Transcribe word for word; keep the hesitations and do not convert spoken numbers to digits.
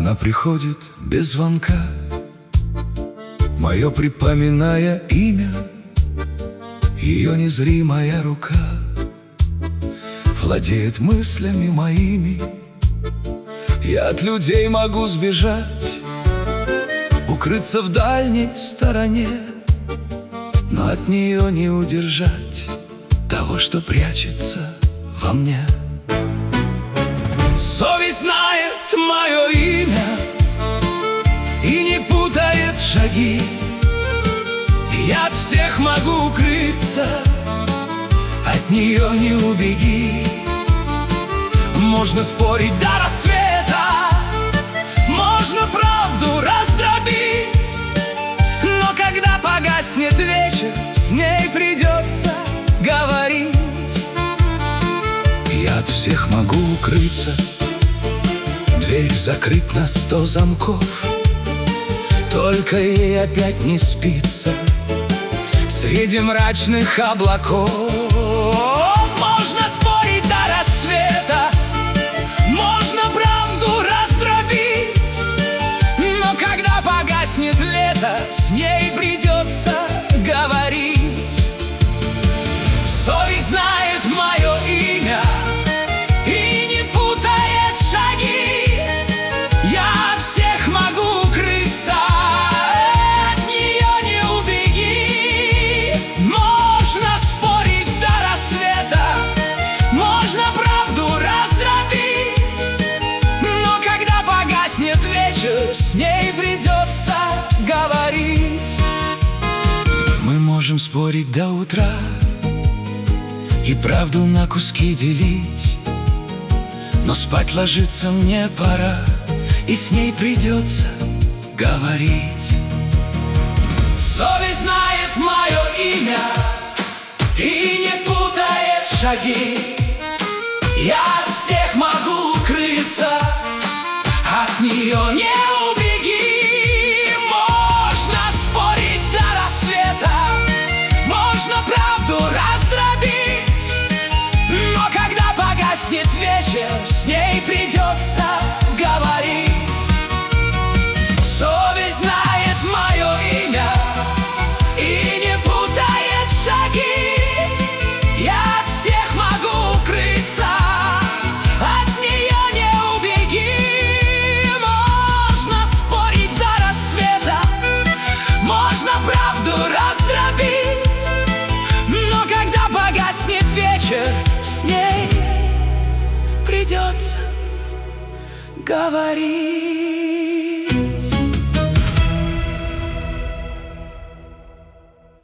Она приходит без звонка, мое припоминая имя. Ее незримая рука владеет мыслями моими. Я от людей могу сбежать, укрыться в дальней стороне, но от нее не удержать того, что прячется во мне. Совесть знает мое имя и не путает шаги. Я от всех могу укрыться, от нее не убеги. Можно спорить до рассвета, можно правду раздробить, но когда погаснет вечер, с ней придется говорить. Я от всех могу укрыться, дверь закрыть на сто замков, только ей опять не спится среди мрачных облаков. Можно спорить до рассвета, можно правду раздробить, но когда погаснет лето, с ней придется говорить. Совесть знает мое имя и не путает шаги. Я от всех могу укрыться, от нее не убеги. Можно спорить до рассвета, можно правду раздробить, но когда погаснет вечер, с ней придется говорить. Мы можем спорить до утра и правду на куски делить, но спать ложиться мне пора, и с ней придется говорить. Совесть знает мое имя и не путает шаги. Я от всех могу укрыться, от нее не убеги. Можно спорить до рассвета, можно правду раздробить, но когда погаснет вечер, с ней придется говорить. Совесть знает мое имя и не путает шаги. Я от всех могу укрыться, от нее не убеги. Можно спорить до рассвета, можно правду раздробить, но когда погаснет вечер, с ней придется говорить.